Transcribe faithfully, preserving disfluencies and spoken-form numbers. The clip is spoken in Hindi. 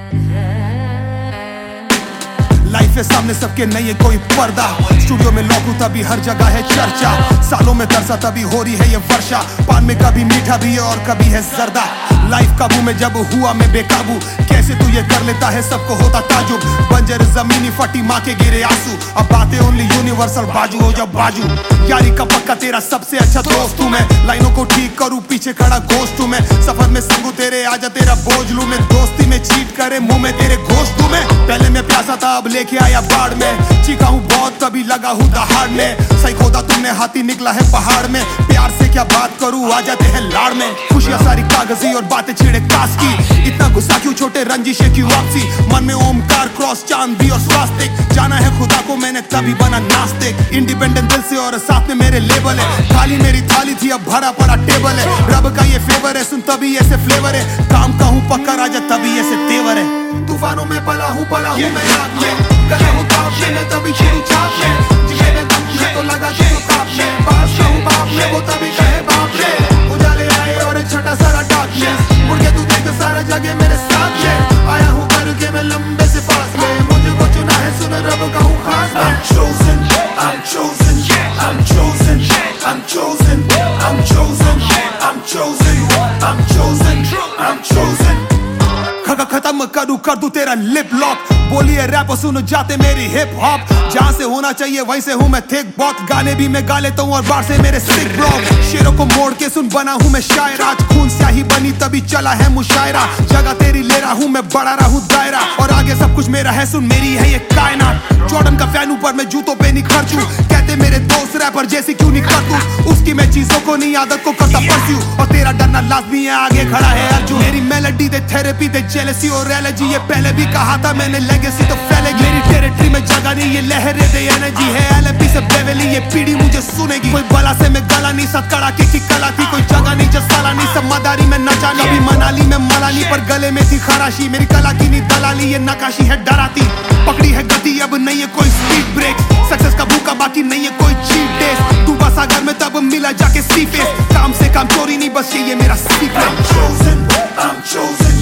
लाइफ है सामने सबके, नहीं है कोई पर्दा। स्टूडियो में लॉक हूं तभी हर जगह है चर्चा। सालों में तरसा तभी हो रही है ये वर्षा। पान में कभी मीठा भी है और कभी है जर्दा। लाइफ काबू में जब हुआ मैं बेकाबू, कैसे तू ये कर लेता है सबको होता ताजुब। बंजर जमीनी फटी माँ के गिरे आंसू, अब बातें ओनली यूनिवर्सल बाजू हो जब बाजू। यारी का पक्का तेरा सबसे अच्छा दोस्त हूँ मैं, लाइनों को ठीक करूँ पीछे खड़ा गोश्त हूँ मैं। सफर में संगू तेरे आजा तेरा बोझ लूं मैं, दोस्ती में चीट करे मुंह में तेरे घोस्ट हूँ मैं। पहले मैं प्यासा था अब लेके आया बाढ़ में, चीखा हूँ बहुत तभी लगा हूँ दहाड़ में। सही खोदा तुमने हाथी निकला है पहाड़ में, प्यार से क्या बात करूँ आ जाते हैं लाड़ में। खुशियाँ सारी कागजी और बातें छिड़े कास की, इतना गुस्सा क्यों छोटे रंजिशे की वापसी। मन में ओमकार क्रॉस चांद भी और स्वास्तिक, जाना है खुदा को मैंने तभी बना नास्तिक। इंडिपेंडेंट दिल से और साथ में मेरे लेबल है, खाली मेरी थाली थी अब भरा पड़ा टेबल है। रब का ये फेवर है सुन तभी ऐसे फ्लेवर है, काम का हूँ पक्का राजा तभी ऐसे तेवर है। तूफानों में पला हूँ पला हूँ मैं आग में, गले हूँ ताप में मैं तभी खिली छाप में। जिसे मैं दम है तो लगा के तो ताप में, बादशाह हूँ बाप में वो तभी कहे बाप में। उजाले आए और एक छठा सारा डाक में, मुड़ के तू देख सारा जगह मेरे साथ में। आया हूँ करके मैं लंबे से पास में, मुझे को चुना है सुन रब का हूँ खास में। I'm chosen, I'm chosen, I'm chosen, I'm chosen, I'm chosen, I'm chosen, I'm chosen, I'm chosen। खगा खत्म करूँ कर दूं तेरा लिप लॉक, बोलिए रैप सुन जाते मेरी हिप हॉप। जहाँ से होना चाहिए वहीं से हूँ मैं थिक बहुत, गाने भी मैं गा लेता हूँ और बार से मेरे सिक ब्लॉक। शेरों को मोड़ के सुन बना हूँ मैं शायर, आज खून स्याही बनी तभी चला है मुशायरा। जगह तेरी ले रहा हूँ मैं बढ़ा रहा हूँ दायरा, और आगे सब कुछ मेरा है सुन मेरी है ये कायनात। जॉर्डन का फैन ऊपर मैं जूतों पे नहीं खर्चूं, कहते मेरे दोस्त रैपर जैसी क्यों नहीं करतू। उसकी मैं चीजों को नहीं आदत को करता परस्यू, और तेरा डरना लाजमी है आगे खड़ा है अर्जुन। मेरी मेलोडी दे थेरेपी दे जेलसी और एलर्जी, ये पहले भी कहा था मैंने लेगेसी तो फैलेगी। मेरी टेरिटरी में जगह नहीं ये लहरें दे एनर्जी है, एलएपी से बेवेली ये पीढ़ी मुझे सुनेगी। कोई बला से मैं गला नहीं सत कड़ाके की कला थी, कोई जगह नहीं जसाला नहीं सब मदारी में नचा। कभी मनाली में मलानी पर गले में थी खराशी, मेरी कला की नहीं दलाली ये नकाशी है डराती। पकड़ी है गति अब नहीं है कोई स्पीड ब्रेक, सक्सेस का भूखा बाकी नहीं है कोई चीट डेज। डूबा सागर में तब मिला जाके सी फेस, काम से काम चोरी नहीं बस ये, ये मेरा secret. I'm chosen, I'm chosen,